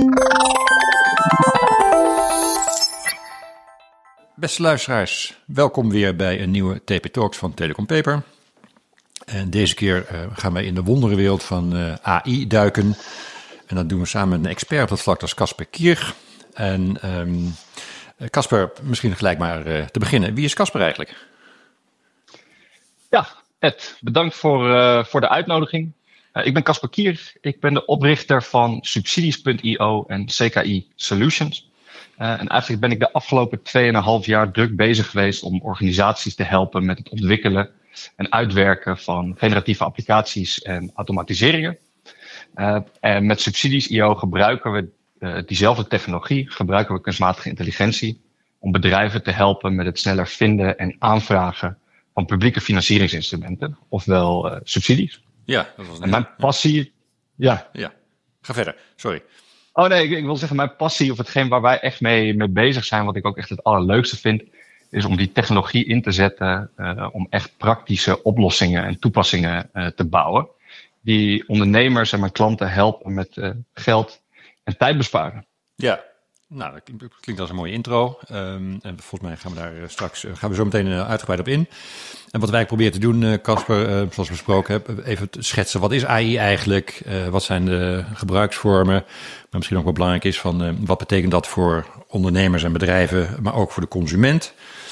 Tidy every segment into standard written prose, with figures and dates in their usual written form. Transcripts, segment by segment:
Beste luisteraars, welkom weer bij een nieuwe TP Talks van Telecom Paper. En deze keer gaan wij in de wonderenwereld van AI duiken. En dat doen we samen met een expert op dat vlak, dat is Casper Kier. En Casper, misschien gelijk maar te beginnen. Wie is Casper eigenlijk? Ja, Ed, bedankt voor de uitnodiging. Ik ben Casper Kier. Ik ben de oprichter van Subsidies.io en CKI Solutions. En eigenlijk ben ik de afgelopen 2,5 jaar druk bezig geweest om organisaties te helpen met het ontwikkelen en uitwerken van generatieve applicaties en automatiseringen. En met Subsidies.io gebruiken we diezelfde technologie, gebruiken we kunstmatige intelligentie om bedrijven te helpen met het sneller vinden en aanvragen van publieke financieringsinstrumenten, ofwel subsidies. Ja, dat was en mijn passie... Ja, ga verder, sorry. Oh nee, ik wil zeggen, mijn passie of hetgeen waar wij echt mee bezig zijn, wat ik ook echt het allerleukste vind, is om die technologie in te zetten om echt praktische oplossingen en toepassingen te bouwen. Die ondernemers en mijn klanten helpen met geld en tijd besparen. Ja, nou, dat klinkt als een mooie intro. En volgens mij gaan we daar straks zo meteen uitgebreid op in. En wat wij proberen te doen, Casper, zoals besproken hebben, even schetsen. Wat is AI eigenlijk? Wat zijn de gebruiksvormen? Maar misschien ook wel belangrijk is van wat betekent dat voor ondernemers en bedrijven, maar ook voor de consument?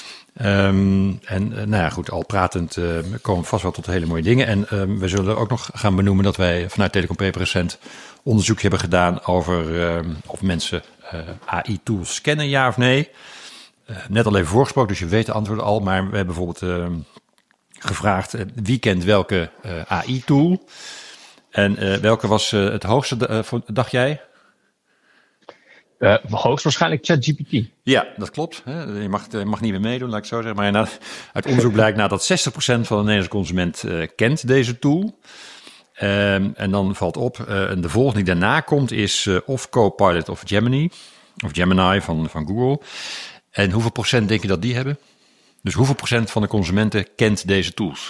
Nou ja, goed, al pratend komen we vast wel tot hele mooie dingen. En we zullen ook nog gaan benoemen dat wij vanuit Telecom Paper recent onderzoek hebben gedaan over of mensen AI-tools kennen, ja of nee. Net al even voorgesproken, dus je weet de antwoorden al. Maar we hebben bijvoorbeeld gevraagd wie kent welke AI-tool. En welke was het hoogste, dacht jij? Hoogstwaarschijnlijk ChatGPT. Ja, dat klopt. Je mag niet meer meedoen, laat ik zo zeggen. Maar uit onderzoek blijkt dat 60% van de Nederlandse consument kent deze tool. En dan valt op, de volgende die daarna komt is of Copilot of Gemini. Of Gemini van Google. En hoeveel procent denk je dat die hebben? Dus hoeveel procent van de consumenten kent deze tools?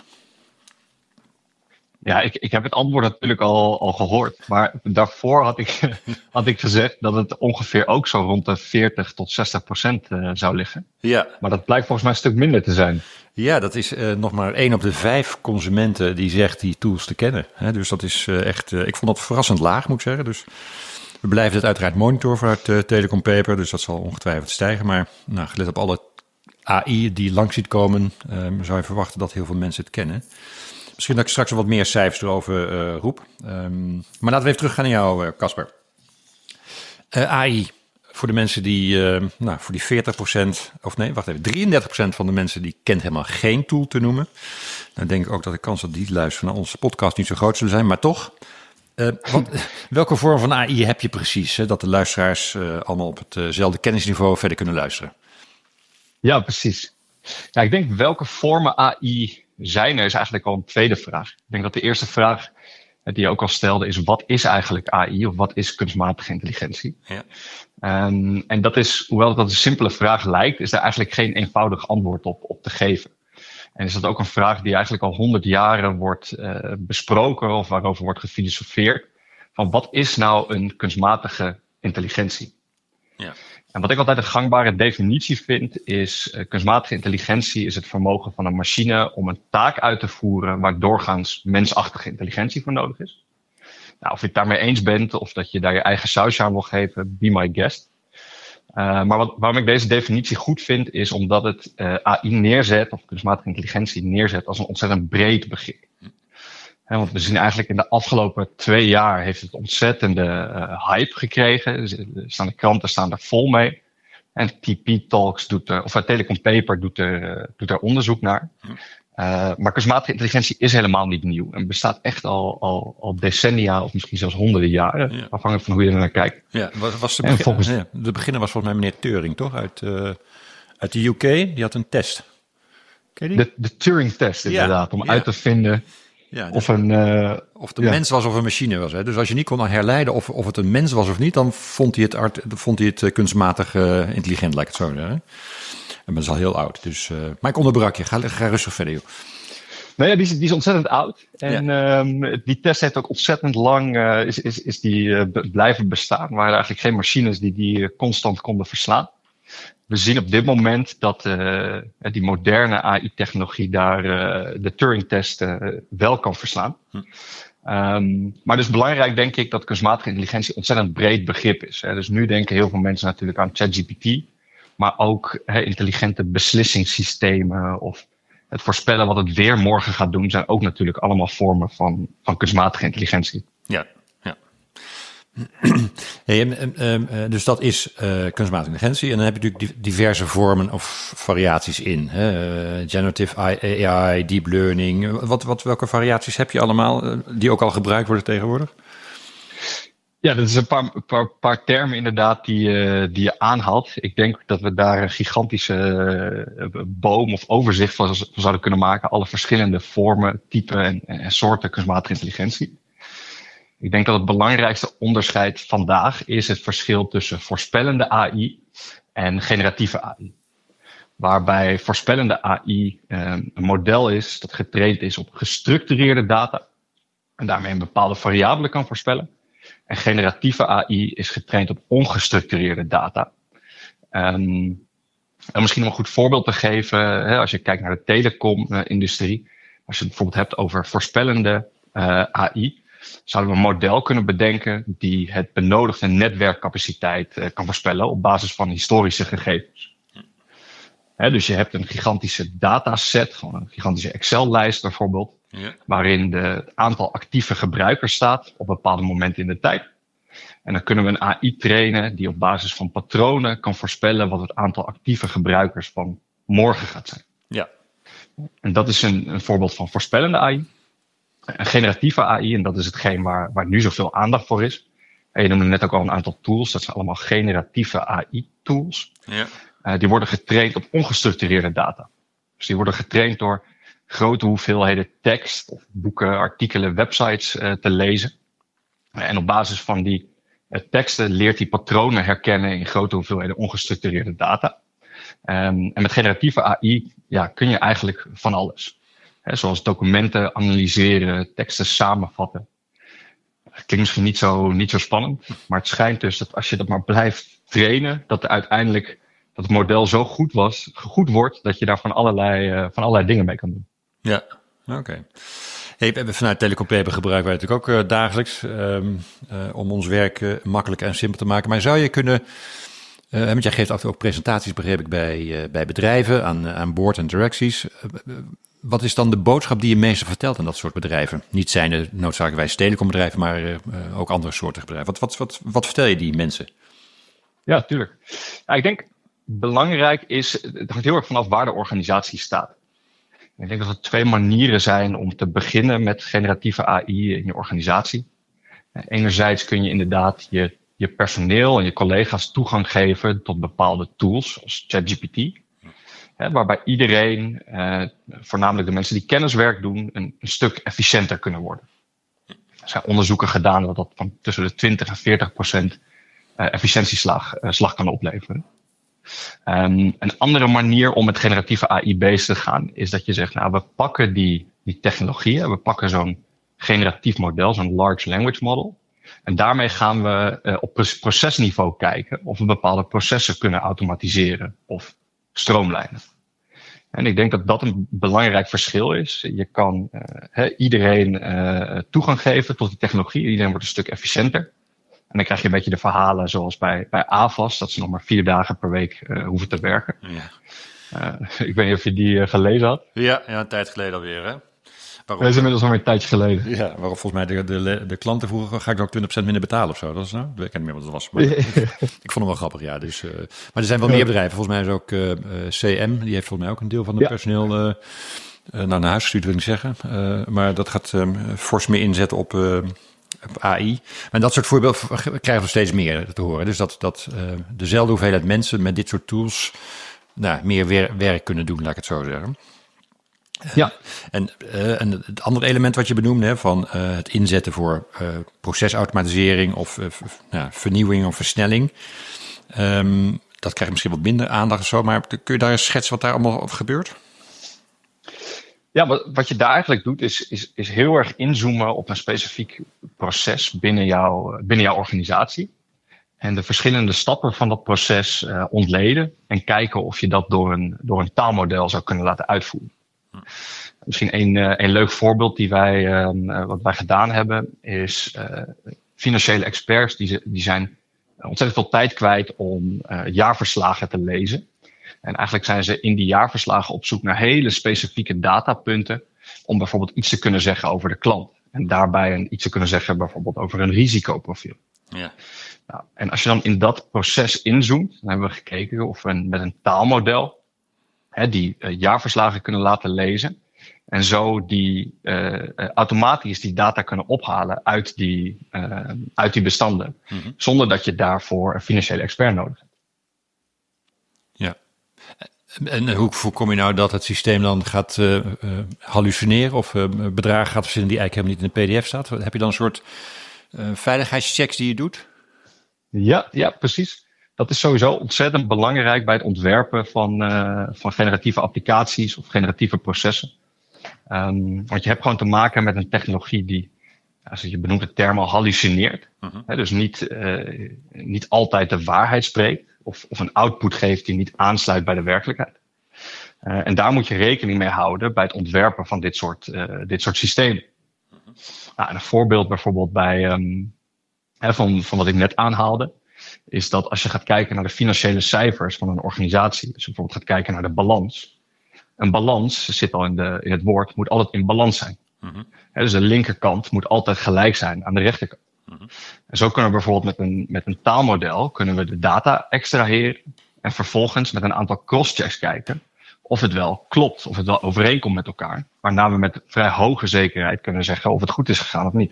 Ja, ik heb het antwoord natuurlijk al gehoord. Maar daarvoor had ik gezegd dat het ongeveer ook zo rond de 40 tot 60% zou liggen. Ja. Maar dat blijkt volgens mij een stuk minder te zijn. Ja, dat is nog maar 1 op de 5 consumenten die zegt die tools te kennen. Dus dat is echt, ik vond dat verrassend laag, moet ik zeggen. Dus we blijven het uiteraard monitoren vanuit Telecom Paper. Dus dat zal ongetwijfeld stijgen. Maar gelet op alle AI die langs ziet komen, zou je verwachten dat heel veel mensen het kennen. Misschien dat ik straks wat meer cijfers erover roep. Maar laten we even teruggaan naar jou, Casper. AI, voor de mensen die, voor die 33% van de mensen die kent helemaal geen tool te noemen. Dan denk ik ook dat de kans dat die luisteren naar onze podcast niet zo groot zullen zijn, maar toch. Welke vorm van AI heb je precies, dat de luisteraars allemaal op hetzelfde kennisniveau verder kunnen luisteren? Ja, precies. Ja, ik denk welke vormen AI zijn er is eigenlijk al een tweede vraag. Ik denk dat de eerste vraag die je ook al stelde is, wat is eigenlijk AI of wat is kunstmatige intelligentie? Ja. En dat is, hoewel dat een simpele vraag lijkt, is daar eigenlijk geen eenvoudig antwoord op te geven. En is dat ook een vraag die eigenlijk al 100 jaren wordt besproken of waarover wordt gefilosofeerd. Van wat is nou een kunstmatige intelligentie? Ja. En wat ik altijd een gangbare definitie vind is, kunstmatige intelligentie is het vermogen van een machine om een taak uit te voeren waar doorgaans mensachtige intelligentie voor nodig is. Nou, of je het daarmee eens bent of dat je daar je eigen sausje aan wil geven, be my guest. Maar waarom ik deze definitie goed vind is omdat het AI neerzet, of kunstmatige intelligentie neerzet als een ontzettend breed begrip. Want we zien eigenlijk in de afgelopen 2 jaar heeft het ontzettende hype gekregen. De kranten staan er vol mee. En TP Talks Telecom Paper doet er onderzoek naar. Maar kunstmatige intelligentie is helemaal niet nieuw. En bestaat echt al decennia of misschien zelfs honderden jaren. Ja. Afhankelijk van hoe je er naar kijkt. Ja, de beginner was volgens mij meneer Turing, toch? Uit de UK. Die had een test. Ken je die? De Turing-test inderdaad. Om uit te vinden... Ja, dus of het een mens was of een machine was. Hè? Dus als je niet kon herleiden of het een mens was of niet, dan vond hij het kunstmatig intelligent, laat ik het zo zeggen. En dat is al heel oud. Dus, maar ik onderbrak je. Ga rustig verder, joh. Nou ja, die is ontzettend oud. En die test heeft ook ontzettend lang blijven bestaan. Er waren eigenlijk geen machines die constant konden verslaan. We zien op dit moment dat die moderne AI-technologie daar de Turing-test wel kan verslaan. Maar dus belangrijk denk ik dat kunstmatige intelligentie ontzettend breed begrip is. Hè. Dus nu denken heel veel mensen natuurlijk aan ChatGPT. Maar ook intelligente beslissingssystemen of het voorspellen wat het weer morgen gaat doen, zijn ook natuurlijk allemaal vormen van kunstmatige intelligentie. Ja. Dus dat is kunstmatige intelligentie. En dan heb je natuurlijk diverse vormen of variaties in. Generative AI, deep learning. Welke variaties heb je allemaal die ook al gebruikt worden tegenwoordig? Ja, dat is een paar termen inderdaad die je aanhaalt. Ik denk dat we daar een gigantische boom of overzicht van zouden kunnen maken. Alle verschillende vormen, typen en soorten kunstmatige intelligentie. Ik denk dat het belangrijkste onderscheid vandaag is het verschil tussen voorspellende AI en generatieve AI. Waarbij voorspellende AI een model is dat getraind is op gestructureerde data en daarmee een bepaalde variabele kan voorspellen. En generatieve AI is getraind op ongestructureerde data. En misschien om een goed voorbeeld te geven, als je kijkt naar de telecom-industrie, als je het bijvoorbeeld hebt over voorspellende AI, zouden we een model kunnen bedenken die het benodigde netwerkcapaciteit kan voorspellen op basis van historische gegevens. Dus je hebt een gigantische dataset, gewoon een gigantische Excel-lijst bijvoorbeeld, waarin het aantal actieve gebruikers staat op bepaalde momenten in de tijd. En dan kunnen we een AI trainen die op basis van patronen kan voorspellen wat het aantal actieve gebruikers van morgen gaat zijn. Ja. En dat is een voorbeeld van voorspellende AI. Een generatieve AI, en dat is hetgeen waar nu zoveel aandacht voor is. En je noemde net ook al een aantal tools, dat zijn allemaal generatieve AI-tools. Ja. Die worden getraind op ongestructureerde data. Dus die worden getraind door grote hoeveelheden tekst, of boeken, artikelen, websites te lezen. En op basis van die teksten leert hij patronen herkennen in grote hoeveelheden ongestructureerde data. En met generatieve AI kun je eigenlijk van alles. Zoals documenten analyseren, teksten samenvatten. Klinkt misschien niet zo spannend, maar het schijnt dus dat als je dat maar blijft trainen, dat uiteindelijk dat het model zo goed wordt, dat je daar van allerlei dingen mee kan doen. Ja, oké. Vanuit Telecom Paper gebruiken wij natuurlijk ook dagelijks om ons werk makkelijk en simpel te maken. Maar zou je kunnen, want jij geeft af en toe ook presentaties, begreep ik, bij bedrijven aan board en directies. Wat is dan de boodschap die je meestal vertelt aan dat soort bedrijven? Niet zijn noodzakelijkerwijs telecombedrijven, maar ook andere soorten bedrijven. Wat vertel je die mensen? Ja, tuurlijk. Ik denk belangrijk is, het hangt heel erg vanaf waar de organisatie staat. Ik denk dat er 2 manieren zijn om te beginnen met generatieve AI in je organisatie. Enerzijds kun je inderdaad je personeel en je collega's toegang geven tot bepaalde tools, zoals ChatGPT. Waarbij iedereen, voornamelijk de mensen die kenniswerk doen, een stuk efficiënter kunnen worden. Er zijn onderzoeken gedaan dat van tussen de 20 en 40% efficiëntieslag kan opleveren. Een andere manier om met generatieve AI bezig te gaan is dat je zegt, we pakken die technologieën, we pakken zo'n generatief model, zo'n large language model. En daarmee gaan we op procesniveau kijken of we bepaalde processen kunnen automatiseren of stroomlijnen. En ik denk dat dat een belangrijk verschil is. Je kan iedereen toegang geven tot die technologie. Iedereen wordt een stuk efficiënter. En dan krijg je een beetje de verhalen zoals bij AVAS, dat ze nog maar 4 dagen per week hoeven te werken. Ja. Ik weet niet of je die gelezen had. Ja, een tijd geleden alweer, hè? Dat is inmiddels alweer een tijdje geleden. Ja, waarop volgens mij de klanten vroegen, ga ik ook 20% minder betalen of zo? Dat is nou? Ik weet niet meer wat het was. Maar ik vond hem wel grappig, ja. Dus, maar er zijn wel meer bedrijven. Volgens mij is ook CM, die heeft volgens mij ook een deel van het personeel naar huis gestuurd, wil ik zeggen. Maar dat gaat fors meer inzetten op AI. En dat soort voorbeelden krijgen we steeds meer te horen. Dus dat dezelfde hoeveelheid mensen met dit soort tools meer werk kunnen doen, laat ik het zo zeggen. Ja. En het andere element wat je benoemde, van het inzetten voor procesautomatisering of vernieuwing of versnelling. Dat krijgt misschien wat minder aandacht of zo, maar kun je daar eens schetsen wat daar allemaal gebeurt? Ja, wat je daar eigenlijk doet, is heel erg inzoomen op een specifiek proces binnen jouw organisatie. En de verschillende stappen van dat proces ontleden. En kijken of je dat door een taalmodel zou kunnen laten uitvoeren. Misschien een leuk voorbeeld wat wij gedaan hebben, is financiële experts die zijn ontzettend veel tijd kwijt om jaarverslagen te lezen. En eigenlijk zijn ze in die jaarverslagen op zoek naar hele specifieke datapunten om bijvoorbeeld iets te kunnen zeggen over de klant. En daarbij iets te kunnen zeggen bijvoorbeeld over een risicoprofiel. Ja. Nou, en als je dan in dat proces inzoomt, dan hebben we gekeken of we met een taalmodel die jaarverslagen kunnen laten lezen. En zo automatisch die data kunnen ophalen uit die bestanden. Mm-hmm. Zonder dat je daarvoor een financiële expert nodig hebt. Ja. En hoe voorkom je nou dat het systeem dan gaat hallucineren of bedragen gaat verzinnen die eigenlijk helemaal niet in de pdf staat? Heb je dan een soort veiligheidschecks die je doet? Ja, precies. Dat is sowieso ontzettend belangrijk bij het ontwerpen van generatieve applicaties of generatieve processen. Want je hebt gewoon te maken met een technologie die, je benoemt de term al, hallucineert. Uh-huh. Dus niet altijd de waarheid spreekt of een output geeft die niet aansluit bij de werkelijkheid. En daar moet je rekening mee houden bij het ontwerpen van dit soort systemen. Uh-huh. Nou, en een voorbeeld bijvoorbeeld van wat ik net aanhaalde, is dat als je gaat kijken naar de financiële cijfers van een organisatie, dus bijvoorbeeld gaat kijken naar de balans. Een balans, zit al in het woord, moet altijd in balans zijn. Uh-huh. Dus de linkerkant moet altijd gelijk zijn aan de rechterkant. Uh-huh. En zo kunnen we bijvoorbeeld met een taalmodel kunnen we de data extraheren en vervolgens met een aantal crosschecks kijken of het wel klopt, of het wel overeenkomt met elkaar. Waarna we met vrij hoge zekerheid kunnen zeggen of het goed is gegaan of niet.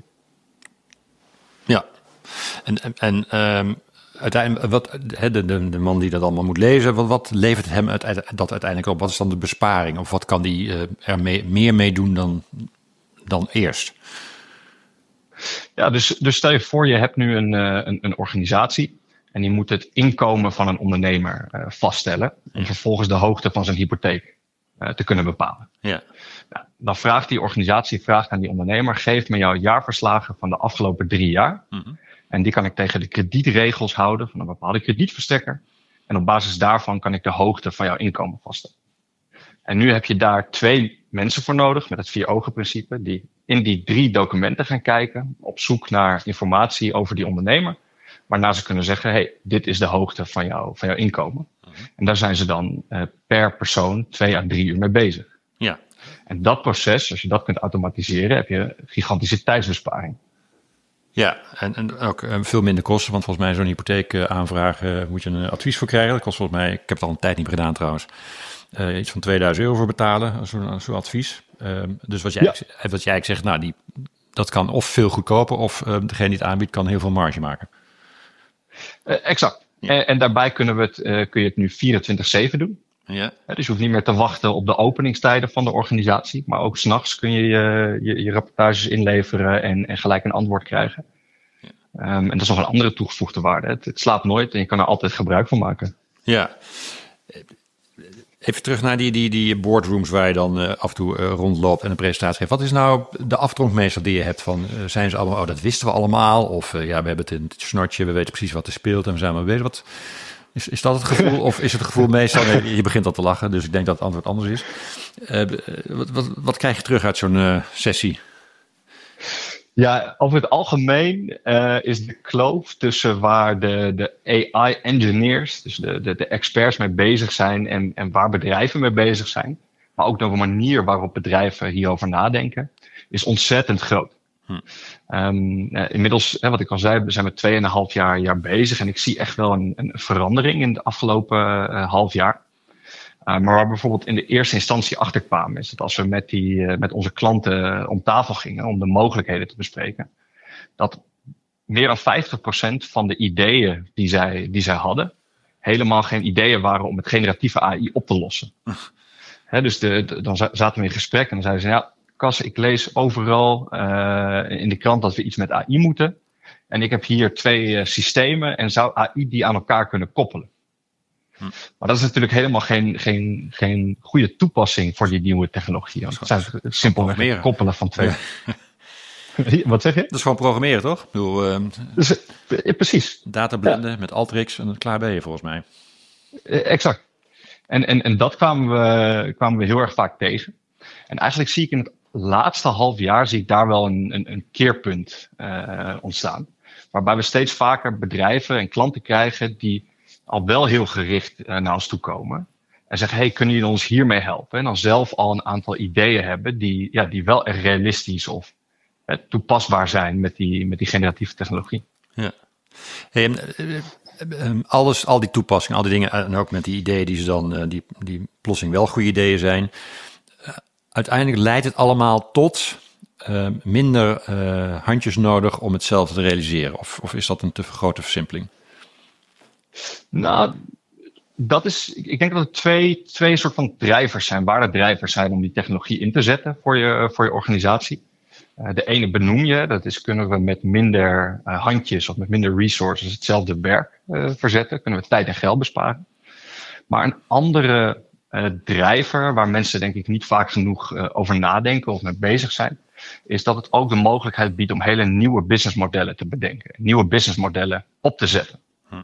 Ja, en uiteindelijk, de man die dat allemaal moet lezen, wat levert hem dat uiteindelijk op? Wat is dan de besparing? Of wat kan die er meer mee doen dan eerst? Ja, dus stel je voor, je hebt nu een organisatie en die moet het inkomen van een ondernemer vaststellen en vervolgens de hoogte van zijn hypotheek te kunnen bepalen. Ja. Nou, dan vraagt die organisatie aan die ondernemer, geef me jouw jaarverslagen van de afgelopen 3 jaar. Mm-hmm. En die kan ik tegen de kredietregels houden van een bepaalde kredietverstrekker. En op basis daarvan kan ik de hoogte van jouw inkomen vaststellen. En nu heb je daar 2 mensen voor nodig met het 4-ogen-principe, die in die 3 documenten gaan kijken, op zoek naar informatie over die ondernemer. Waarna ze kunnen zeggen, hey, dit is de hoogte van jouw inkomen. Mm-hmm. En daar zijn ze dan per persoon 2 à 3 uur mee bezig. Ja. En dat proces, als je dat kunt automatiseren, heb je een gigantische tijdsbesparing. Ja, en ook veel minder kosten, want volgens mij zo'n hypotheek aanvragen moet je een advies voor krijgen. Dat kost volgens mij, ik heb het al een tijd niet meer gedaan trouwens, iets van €2000 voor betalen, zo'n advies. Dus wat jij eigenlijk zegt, nou, dat kan of veel goedkoper of degene die het aanbiedt kan heel veel marge maken. Exact. Ja. En daarbij kun je het nu 24/7 doen. Ja. Dus je hoeft niet meer te wachten op de openingstijden van de organisatie. Maar ook 's nachts kun je je rapportages inleveren en gelijk een antwoord krijgen. Ja. En dat is nog een andere toegevoegde waarde. Het slaapt nooit en je kan er altijd gebruik van maken. Ja. Even terug naar die boardrooms waar je dan af en toe rondloopt en een presentatie geeft. Wat is nou de aftronkmeester die je hebt van, zijn ze allemaal, dat wisten we allemaal? Of we hebben het in het snortje, we weten precies wat er speelt en we zijn maar bezig. Is dat het gevoel? Of is het gevoel meestal, je begint al te lachen, dus ik denk dat het antwoord anders is. Wat krijg je terug uit zo'n sessie? Ja, over het algemeen is de kloof tussen waar de AI-engineers, dus de experts mee bezig zijn en waar bedrijven mee bezig zijn, maar ook de manier waarop bedrijven hierover nadenken, is ontzettend groot. Inmiddels, wat ik al zei, zijn we 2,5 jaar bezig en ik zie echt wel een verandering in de afgelopen half jaar. Maar waar we bijvoorbeeld in de eerste instantie achter kwamen, is dat als we met onze klanten om tafel gingen om de mogelijkheden te bespreken, dat meer dan 50% van de ideeën die zij hadden, helemaal geen ideeën waren om met generatieve AI op te lossen. Dus dan zaten we in gesprek en dan zeiden ze, ja, Cas, ik lees overal in de krant dat we iets met AI moeten. En ik heb hier 2 systemen en zou AI die aan elkaar kunnen koppelen. Maar dat is natuurlijk helemaal geen goede toepassing voor die nieuwe technologie. Want het zijn simpelweg het koppelen van twee. Ja. Wat zeg je? Dat is gewoon programmeren, toch? Ik bedoel, precies. Data blenden met Alteryx en klaar ben je volgens mij. Exact. En dat kwamen we heel erg vaak tegen. En eigenlijk zie ik in het laatste half jaar zie ik daar wel een keerpunt ontstaan. Waarbij we steeds vaker bedrijven en klanten krijgen die al wel heel gericht naar ons toe komen. En zeggen, hey, kunnen jullie ons hiermee helpen? En dan zelf al een aantal ideeën hebben die wel erg realistisch of toepasbaar zijn met die generatieve technologie. Ja. Hey, al die toepassingen, al die dingen en ook met die ideeën die ze dan, die plotseling wel goede ideeën zijn. Uiteindelijk leidt het allemaal tot minder handjes nodig om hetzelfde te realiseren. Of is dat een te grote versimpeling? Nou, ik denk dat er twee soort van drijvers zijn, ware drijvers zijn om die technologie in te zetten voor je organisatie. De ene benoem je, dat is kunnen we met minder handjes of met minder resources hetzelfde werk verzetten. Kunnen we tijd en geld besparen. Maar een andere drijver, waar mensen denk ik niet vaak genoeg over nadenken of mee bezig zijn, is dat het ook de mogelijkheid biedt om hele nieuwe businessmodellen te bedenken. Nieuwe businessmodellen op te zetten.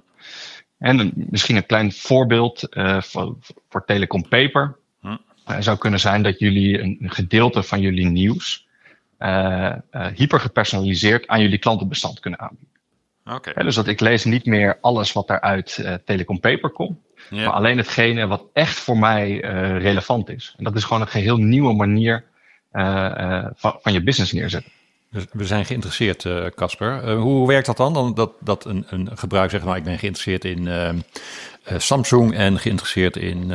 En misschien een klein voorbeeld voor Telecom Paper zou kunnen zijn dat jullie een gedeelte van jullie nieuws hyper gepersonaliseerd aan jullie klantenbestand kunnen aanbieden. Okay. Dus dat ik lees niet meer alles wat er uit Telecom Paper komt, maar alleen hetgene wat echt voor mij relevant is. En dat is gewoon een geheel nieuwe manier van je business neerzetten. We zijn geïnteresseerd, Casper. Hoe werkt dat dan? Dat een gebruiker zegt, nou, ik ben geïnteresseerd in Samsung en geïnteresseerd in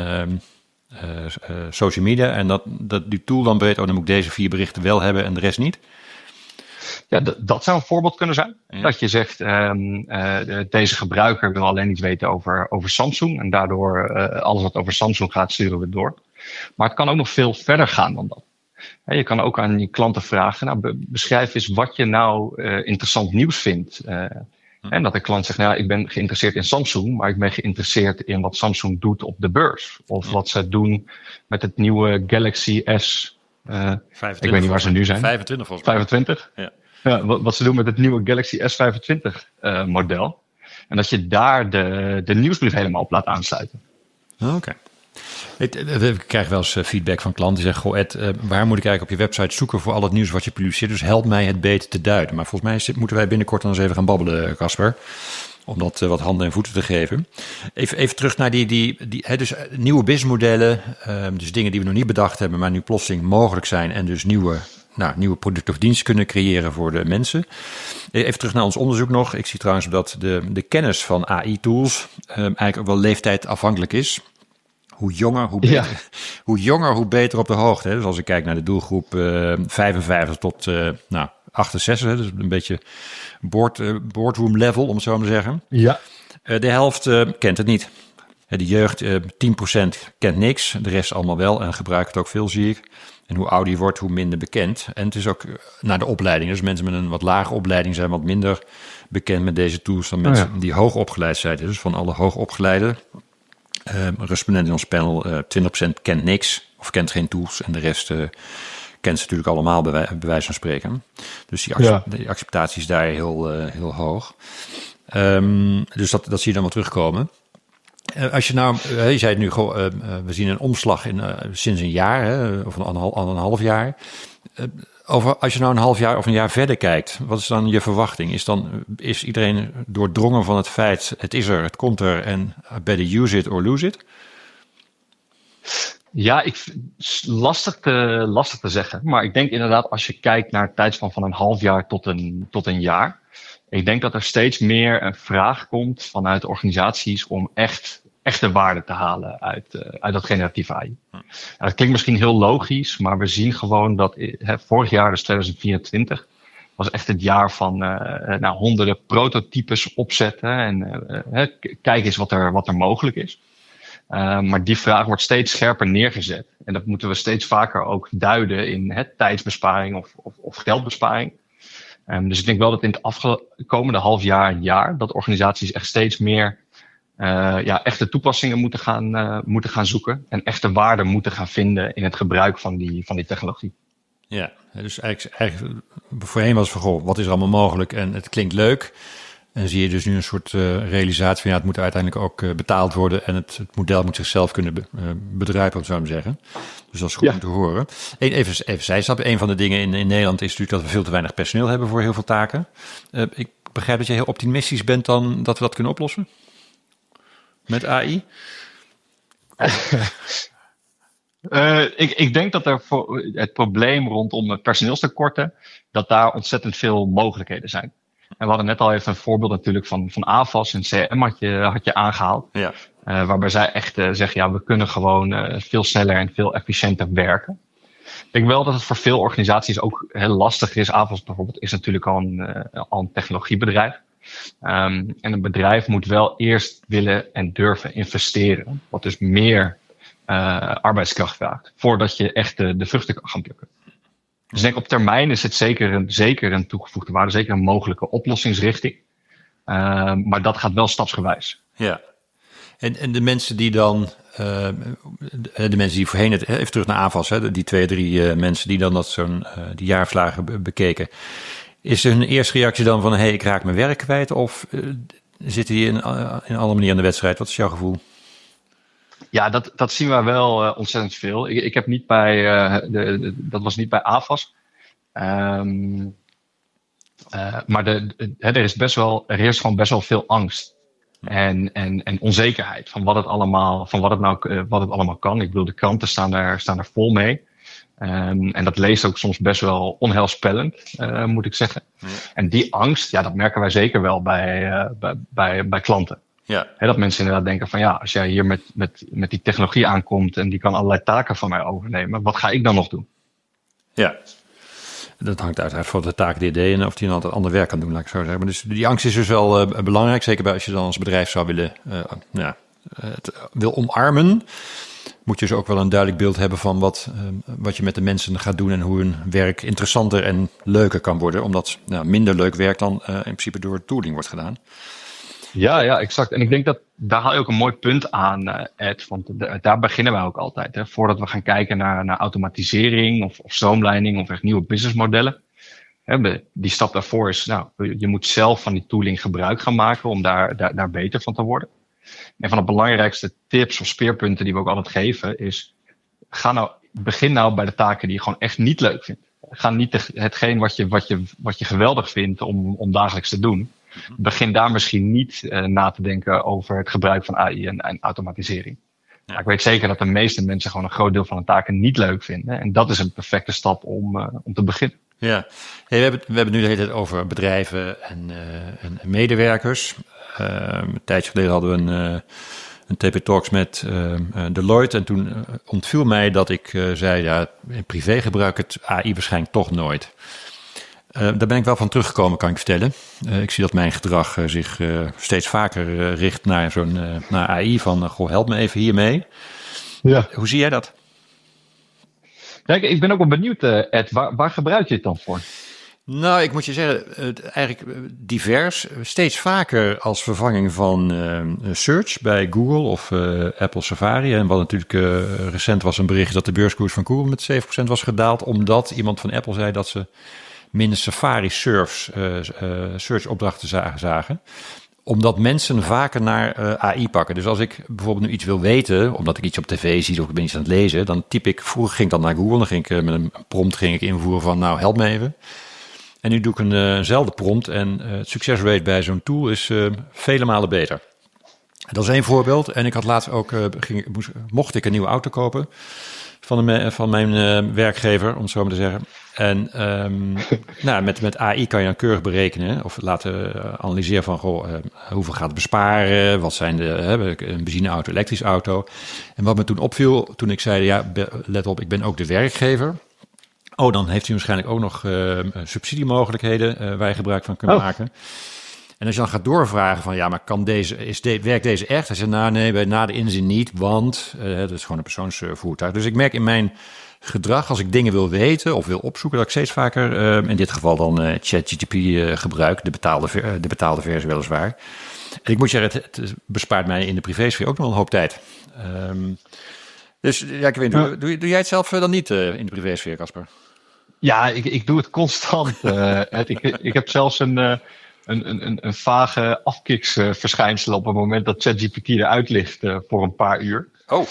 social media. En dat die tool dan weet, dan moet ik deze 4 berichten wel hebben en de rest niet. Ja, dat zou een voorbeeld kunnen zijn. Ja. Dat je zegt, deze gebruiker wil alleen iets weten over Samsung. En daardoor alles wat over Samsung gaat, sturen we door. Maar het kan ook nog veel verder gaan dan dat. Je kan ook aan je klanten vragen, nou, beschrijf eens wat je nou interessant nieuws vindt. En dat de klant zegt, nou, ik ben geïnteresseerd in Samsung, maar ik ben geïnteresseerd in wat Samsung doet op de beurs. Of wat ze doen met het nieuwe Galaxy S. 25, ik weet niet waar ze nu zijn. 25 volgens mij. 25? Ja, wat ze doen met het nieuwe Galaxy S25 model. En dat je daar de nieuwsbrief helemaal op laat aansluiten. Oké. Ik krijg wel eens feedback van klanten die zeggen, goh Ed, waar moet ik eigenlijk op je website zoeken voor al het nieuws wat je publiceert? Dus help mij het beter te duiden. Maar volgens mij moeten wij binnenkort dan eens even gaan babbelen, Casper. Om dat wat handen en voeten te geven. Even terug naar dus nieuwe businessmodellen. Dus dingen die we nog niet bedacht hebben, maar nu plotseling mogelijk zijn. En dus nieuwe producten of diensten kunnen creëren voor de mensen. Even terug naar ons onderzoek nog. Ik zie trouwens dat de kennis van AI-tools eigenlijk ook wel leeftijdsafhankelijk is. Hoe jonger, hoe beter op de hoogte. Hè? Dus als ik kijk naar de doelgroep 55 tot 68, hè? Dus een beetje boardroom level, om het zo maar te zeggen. Ja. De helft kent het niet. De jeugd, 10% kent niks. De rest allemaal wel en gebruikt het ook veel, zie ik. En hoe ouder je wordt, hoe minder bekend. En het is ook naar de opleiding. Dus mensen met een wat lage opleiding zijn wat minder bekend met deze tools dan mensen die hoog opgeleid zijn. Dus van alle hoogopgeleiden. Respondent in ons panel, 20% kent niks of kent geen tools. En de rest kent ze natuurlijk allemaal, bij wijze van spreken. Dus die acceptatie is daar heel hoog. Dus dat zie je dan wel terugkomen. Als je nou, je zei het nu, we zien een omslag sinds een jaar, of een half jaar. Als je nou een half jaar of een jaar verder kijkt, wat is dan je verwachting? Is iedereen doordrongen van het feit, het is er, het komt er en better use it or lose it? Ja, lastig te zeggen. Maar ik denk inderdaad, als je kijkt naar het tijdspan van een half jaar tot een jaar. Ik denk dat er steeds meer een vraag komt vanuit organisaties om echte waarde te halen uit dat generatieve AI. Dat klinkt misschien heel logisch, maar we zien gewoon dat vorig jaar, dus 2024, was echt het jaar van honderden prototypes opzetten en kijk eens wat er mogelijk is. Maar die vraag wordt steeds scherper neergezet. En dat moeten we steeds vaker ook duiden in tijdsbesparing of geldbesparing. Dus ik denk wel dat in het komende half jaar, dat organisaties echt steeds meer echte toepassingen moeten gaan zoeken. En echte waarde moeten gaan vinden in het gebruik van die technologie. Ja, dus eigenlijk voorheen was het van, wat is er allemaal mogelijk en het klinkt leuk. En zie je dus nu een soort realisatie van, het moet uiteindelijk ook betaald worden en het model moet zichzelf kunnen bedruipen, zou ik zeggen. Dus dat is goed om te horen. Even zijstap. Een van de dingen in Nederland is natuurlijk dat we veel te weinig personeel hebben voor heel veel taken. Ik begrijp dat je heel optimistisch bent dan dat we dat kunnen oplossen met AI. Ik denk dat er voor het probleem rondom personeelstekorten, dat daar ontzettend veel mogelijkheden zijn. En we hadden net al even een voorbeeld natuurlijk van AVAS en CRM had je aangehaald. Ja. Waarbij zij echt zeggen, we kunnen gewoon veel sneller en veel efficiënter werken. Ik denk wel dat het voor veel organisaties ook heel lastig is. AVAS bijvoorbeeld is natuurlijk al een technologiebedrijf. En een bedrijf moet wel eerst willen en durven investeren. Wat dus meer arbeidskracht vraagt. Voordat je echt de vruchten kan gaan plukken. Dus ik denk op termijn is het zeker een toegevoegde waarde. Zeker een mogelijke oplossingsrichting. Maar dat gaat wel stapsgewijs. Ja. En de mensen die dan, de mensen die voorheen even terug naar AVAS, die 2, 3 mensen die dan die jaarverslagen bekeken. Is hun eerste reactie dan van, ik raak mijn werk kwijt? Of zitten die in alle manieren in de wedstrijd? Wat is jouw gevoel? Ja, dat zien we wel ontzettend veel. Ik heb niet dat was niet bij AVAS. Maar er heerst gewoon best wel veel angst. En onzekerheid van wat het allemaal kan. Ik bedoel, de kranten staan er vol mee. En dat leest ook soms best wel onheilspellend, moet ik zeggen. Ja. En die angst, dat merken wij zeker wel bij klanten. Ja. Dat mensen inderdaad denken van, als jij hier met die technologie aankomt en die kan allerlei taken van mij overnemen, wat ga ik dan nog doen? Ja. Dat hangt uiteraard van de taak die je deed en of die een ander werk kan doen, laat ik zo zeggen. Maar dus die angst is dus wel belangrijk, zeker als je dan als bedrijf zou willen, het wil omarmen. Moet je dus ook wel een duidelijk beeld hebben van wat je met de mensen gaat doen en hoe hun werk interessanter en leuker kan worden. Omdat minder leuk werk dan in principe door tooling wordt gedaan. Ja, exact. En ik denk dat daar haal je ook een mooi punt aan, Ed. Want daar beginnen wij ook altijd. Hè, voordat we gaan kijken naar automatisering of stroomlijning of echt nieuwe businessmodellen. Die stap daarvoor is, je moet zelf van die tooling gebruik gaan maken om daar beter van te worden. En van de belangrijkste tips of speerpunten die we ook altijd geven is, begin nou bij de taken die je gewoon echt niet leuk vindt. Ga niet hetgeen wat je geweldig vindt om dagelijks te doen. Begin daar misschien niet na te denken over het gebruik van AI en automatisering. Ja. Ik weet zeker dat de meeste mensen gewoon een groot deel van de taken niet leuk vinden. En dat is een perfecte stap om te beginnen. Ja, we hebben nu de hele tijd over bedrijven en medewerkers. Een tijdje geleden hadden we een TP Talks met Deloitte. En toen ontviel mij dat ik zei, in privé gebruik ik het AI waarschijnlijk toch nooit. Daar ben ik wel van teruggekomen, kan ik vertellen. Ik zie dat mijn gedrag zich steeds vaker richt naar AI. Van, help me even hiermee. Ja. Hoe zie jij dat? Kijk, ik ben ook wel benieuwd, Ed. Waar gebruik je het dan voor? Nou, ik moet je zeggen, eigenlijk divers. Steeds vaker als vervanging van search bij Google of Apple Safari. En wat natuurlijk recent was een bericht dat de beurskoers van Google met 7% was gedaald. Omdat iemand van Apple zei dat ze minder Safari search opdrachten zagen. Omdat mensen vaker naar AI pakken. Dus als ik bijvoorbeeld nu iets wil weten, omdat ik iets op tv zie of ik ben iets aan het lezen, dan typ ik, vroeger ging ik dan naar Google, dan ging ik met een prompt invoeren van, help me even. En nu doe ik eenzelfde prompt en het succesrate bij zo'n tool is vele malen beter. Dat is één voorbeeld. En ik had laatst ook, mocht ik een nieuwe auto kopen van mijn werkgever, om het zo maar te zeggen. En met AI kan je dan keurig berekenen of laten analyseren van hoeveel gaat het besparen, wat zijn een benzineauto, elektrische auto. En wat me toen opviel, toen ik zei, let op, ik ben ook de werkgever. Dan heeft u waarschijnlijk ook nog subsidiemogelijkheden waar je gebruik van kunt maken. En als je dan gaat doorvragen van, maar werkt deze echt? Hij zegt, nee, na de inzien niet, want dat is gewoon een persoonsvoertuig. Dus ik merk in mijn gedrag, als ik dingen wil weten of wil opzoeken, dat ik steeds vaker, in dit geval dan ChatGPT gebruik, de betaalde versie weliswaar. En ik moet zeggen, het bespaart mij in de privésfeer ook nog wel een hoop tijd. Dus ja, ik weet niet, doe jij het zelf dan niet in de privésfeer, Casper? Ja, ik doe het constant. Ik heb zelfs een vage afkiksverschijnsel op het moment dat ChatGPT eruit ligt voor een paar uur. Oh.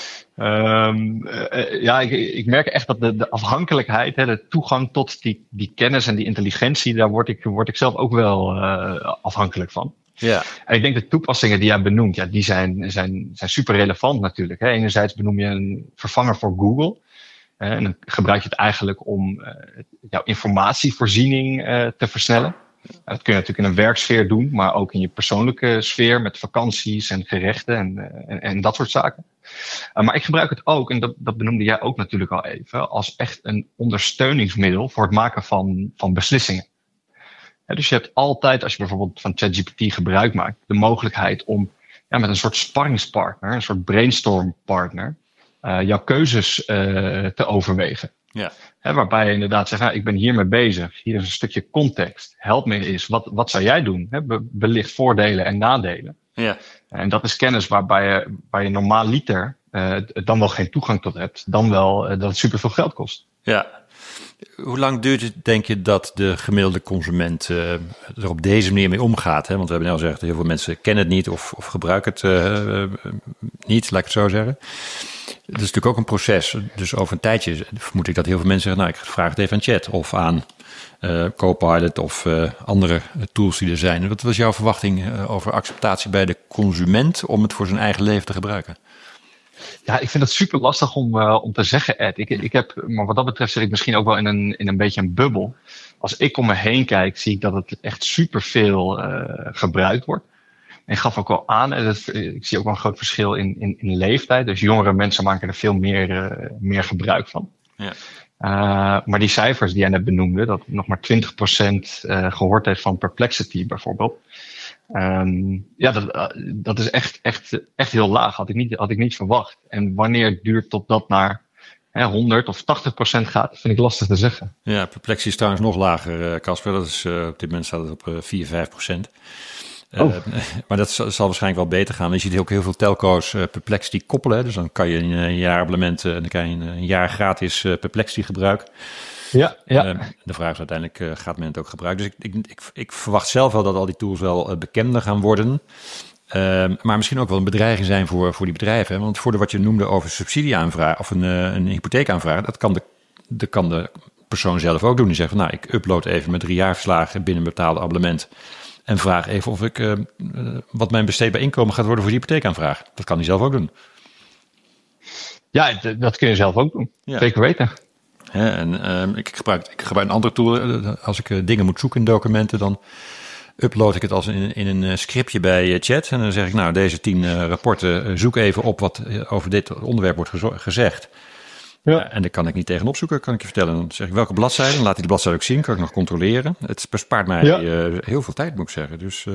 Ja, ik merk echt dat de afhankelijkheid, de toegang tot die kennis en die intelligentie, daar word ik zelf ook wel afhankelijk van. Ja. En ik denk de toepassingen die jij benoemt, ja, die zijn super relevant natuurlijk. Hè. Enerzijds benoem je een vervanger voor Google. En dan gebruik je het eigenlijk om jouw informatievoorziening te versnellen. Dat kun je natuurlijk in een werksfeer doen, maar ook in je persoonlijke sfeer met vakanties en gerechten en dat soort zaken. Maar ik gebruik het ook, en dat benoemde jij ook natuurlijk al even, als echt een ondersteuningsmiddel voor het maken van beslissingen. Dus je hebt altijd, als je bijvoorbeeld van ChatGPT gebruik maakt, de mogelijkheid om met een soort sparringspartner, een soort brainstormpartner, jouw keuzes te overwegen. Ja. Waarbij je inderdaad zegt, ik ben hiermee bezig. Hier is een stukje context. Help me eens. Wat zou jij doen? Belicht voordelen en nadelen. Ja. En dat is kennis waar je normaal liter dan wel geen toegang tot hebt. Dan wel dat het superveel geld kost. Ja. Hoe lang duurt het, denk je, dat de gemiddelde consument er op deze manier mee omgaat? Hè? Want we hebben net al gezegd, heel veel mensen kennen het niet of gebruiken het niet, laat ik het zo zeggen. Dat is natuurlijk ook een proces. Dus over een tijdje vermoed ik dat heel veel mensen zeggen, ik vraag het even aan Chat of aan Copilot of andere tools die er zijn. Wat was jouw verwachting over acceptatie bij de consument om het voor zijn eigen leven te gebruiken? Ja, ik vind het super lastig om te zeggen, Ed. Ik heb, maar wat dat betreft zit ik misschien ook wel in een beetje een bubbel. Als ik om me heen kijk, zie ik dat het echt superveel gebruikt wordt. En ik gaf ook al aan, ik zie ook wel een groot verschil in leeftijd. Dus jongere mensen maken er veel meer gebruik van. Ja. Maar die cijfers die jij net benoemde, dat nog maar 20% gehoord heeft van Perplexity bijvoorbeeld. Dat is echt heel laag. Had ik niet verwacht. En wanneer het duurt tot dat naar 100 of 80% gaat, vind ik lastig te zeggen. Ja, Perplexity is trouwens nog lager, Casper. Dat is op dit moment staat het op 4-5%. Maar dat zal waarschijnlijk wel beter gaan. Je ziet ook heel veel telco's Perplexity koppelen. Dus dan kan je een jaarabonnement en dan kan je een jaar gratis Perplexity gebruik. Ja. De vraag is uiteindelijk, gaat men het ook gebruiken? Dus ik verwacht zelf wel dat al die tools wel bekender gaan worden. Maar misschien ook wel een bedreiging zijn voor die bedrijven. Hè? Want voor wat je noemde over subsidieaanvraag of een hypotheekaanvraag, dat kan de persoon zelf ook doen. Die zegt van, ik upload even mijn 3 jaarverslagen binnen een betaalde abonnement. En vraag even of ik wat mijn besteedbaar inkomen gaat worden voor die hypotheekaanvraag. Dat kan hij zelf ook doen. Ja, dat kun je zelf ook doen. Ja. Zeker weten. Ja, en ik gebruik een andere tool. Als ik dingen moet zoeken in documenten, dan upload ik het als in een scriptje bij Chat. En dan zeg ik, deze 10 rapporten, zoek even op wat over dit onderwerp wordt gezegd. Ja. En daar kan ik niet tegenop zoeken, kan ik je vertellen. Dan zeg ik welke bladzijde, dan laat hij de bladzijde ook zien, kan ik nog controleren. Het bespaart mij heel veel tijd, moet ik zeggen. Dus,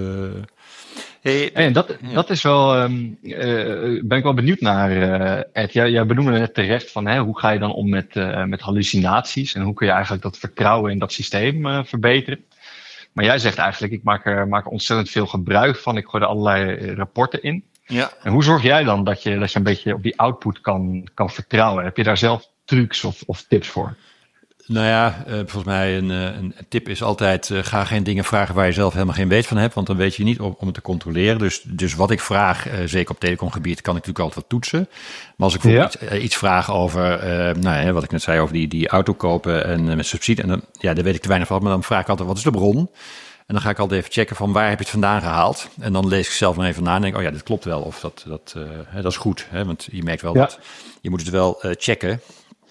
en dat is wel, ben ik wel benieuwd naar, Ed. Jij benoemde net terecht van hoe ga je dan om met hallucinaties en hoe kun je eigenlijk dat vertrouwen in dat systeem verbeteren. Maar jij zegt eigenlijk, ik maak er ontzettend veel gebruik van. Ik gooi er allerlei rapporten in. Ja. En hoe zorg jij dan dat je een beetje op die output kan vertrouwen? Heb je daar zelf trucs of tips voor? Nou ja, volgens mij een tip is altijd, ga geen dingen vragen waar je zelf helemaal geen weet van hebt, want dan weet je niet om het te controleren. Dus wat ik vraag, zeker op telecomgebied, kan ik natuurlijk altijd wat toetsen. Maar als ik bijvoorbeeld iets vraag over, wat ik net zei over die auto kopen en met subsidie, en daar weet ik te weinig van, maar dan vraag ik altijd, wat is de bron? En dan ga ik altijd even checken van waar heb je het vandaan gehaald. En dan lees ik zelf maar even na en denk, dit klopt wel. Of dat is goed. Hè? Want je merkt wel dat je moet het wel checken.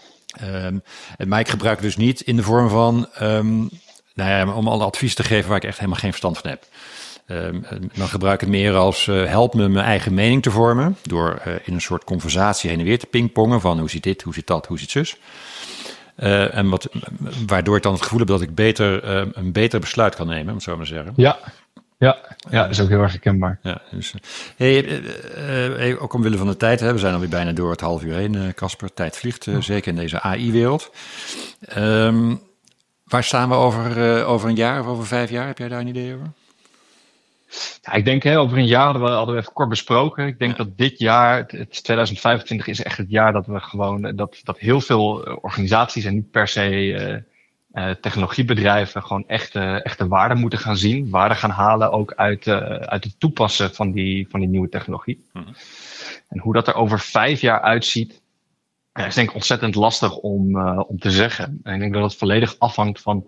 Maar ik gebruik dus niet in de vorm van, om alle advies te geven waar ik echt helemaal geen verstand van heb. Dan gebruik ik het meer als help me mijn eigen mening te vormen. Door in een soort conversatie heen en weer te pingpongen van hoe zit dit, hoe zit dat, hoe zit zus. Waardoor ik dan het gevoel heb dat ik een beter besluit kan nemen, om het zo maar te zeggen. Ja, dat is ook heel erg herkenbaar. Ja, dus, ook omwille van de tijd, we zijn alweer bijna door het half uur heen, Casper. Tijd vliegt, zeker in deze AI-wereld. Waar staan we over een jaar of over 5 jaar? Heb jij daar een idee over? Ja, ik denk over een jaar hadden we even kort besproken. Ik denk dat dit jaar, het 2025, is echt het jaar dat we gewoon dat heel veel organisaties en niet per se technologiebedrijven gewoon echte waarde moeten gaan zien. Waarde gaan halen ook uit het toepassen van die nieuwe technologie. Mm-hmm. En hoe dat er over 5 jaar uitziet, is denk ik ontzettend lastig om te zeggen. En ik denk dat het volledig afhangt van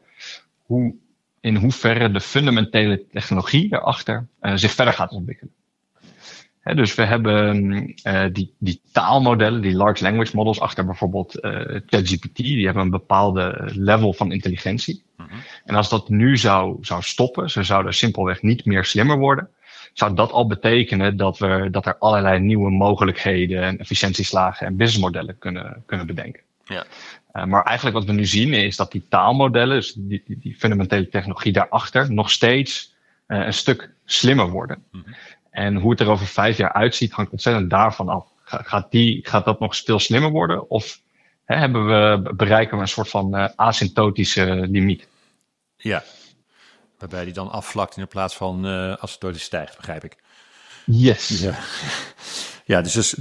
in hoeverre de fundamentele technologie erachter zich verder gaat ontwikkelen. Dus we hebben die taalmodellen, die large language models achter bijvoorbeeld ChatGPT, die hebben een bepaalde level van intelligentie. Mm-hmm. En als dat nu zou stoppen, ze zouden simpelweg niet meer slimmer worden, zou dat al betekenen dat er allerlei nieuwe mogelijkheden en efficiëntieslagen en businessmodellen kunnen bedenken. Ja. Maar eigenlijk wat we nu zien is dat die taalmodellen, dus die fundamentele technologie daarachter, nog steeds een stuk slimmer worden. Mm-hmm. En hoe het er over 5 jaar uitziet, hangt ontzettend daarvan af. Gaat dat nog veel slimmer worden? Of bereiken we een soort van asymptotische limiet? Ja, waarbij die dan afvlakt in plaats van asymptotisch stijgt, begrijp ik. Yes. Ja. Ja, dus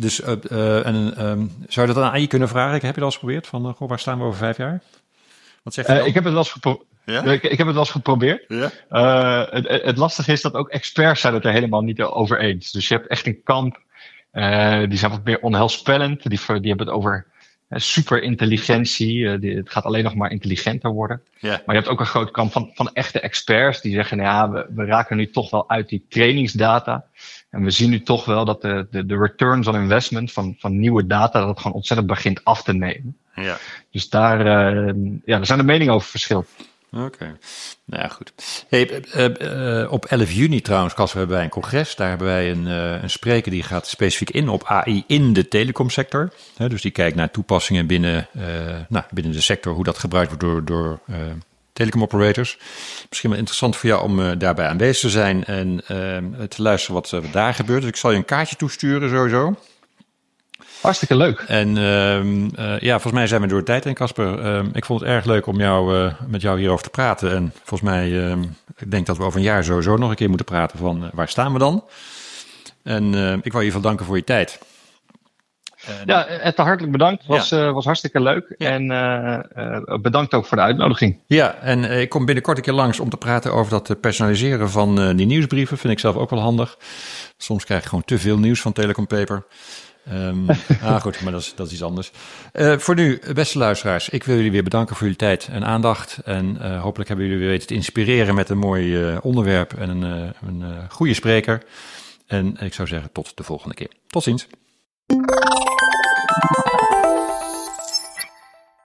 zou je dat aan AI kunnen vragen? Heb je dat al eens geprobeerd? Van, waar staan we over 5 jaar? Wat zegt hij? Ik heb het wel eens geprobeerd. Ja? Ik heb het wel eens geprobeerd. Ja? Het lastige is dat ook experts zijn het er helemaal niet over eens. Dus je hebt echt een kamp, die zijn wat meer onheilspellend. Die hebben het over superintelligentie. Het gaat alleen nog maar intelligenter worden. Ja. Maar je hebt ook een groot kamp van echte experts die zeggen, nou ja, we raken nu toch wel uit die trainingsdata. En we zien nu toch wel dat de returns on investment van nieuwe data, dat het gewoon ontzettend begint af te nemen. Ja. Dus daar zijn de meningen over verschil. Oké. Nou ja, goed. Hey, op 11 juni trouwens, Casper, hebben wij een congres. Daar hebben wij een spreker die gaat specifiek in op AI in de telecomsector. Dus die kijkt naar toepassingen binnen de sector, hoe dat gebruikt wordt door telecomoperators. Misschien wel interessant voor jou om daarbij aanwezig te zijn en te luisteren wat daar gebeurt. Dus ik zal je een kaartje toesturen sowieso. Hartstikke leuk. En volgens mij zijn we door de tijd heen, Casper. Ik vond het erg leuk om met jou hierover te praten. En volgens mij, ik denk dat we over een jaar sowieso nog een keer moeten praten van waar staan we dan? En ik wil je veel danken voor je tijd. Ja, hartelijk bedankt. Was hartstikke leuk. Ja. En bedankt ook voor de uitnodiging. Ja, en ik kom binnenkort een keer langs om te praten over dat personaliseren van die nieuwsbrieven. Vind ik zelf ook wel handig. Soms krijg ik gewoon te veel nieuws van Telecom Paper. Goed, maar dat is iets anders. Voor nu, beste luisteraars, ik wil jullie weer bedanken voor jullie tijd en aandacht. En hopelijk hebben jullie weer weten te inspireren met een mooi onderwerp en een goede spreker. En ik zou zeggen, tot de volgende keer. Tot ziens.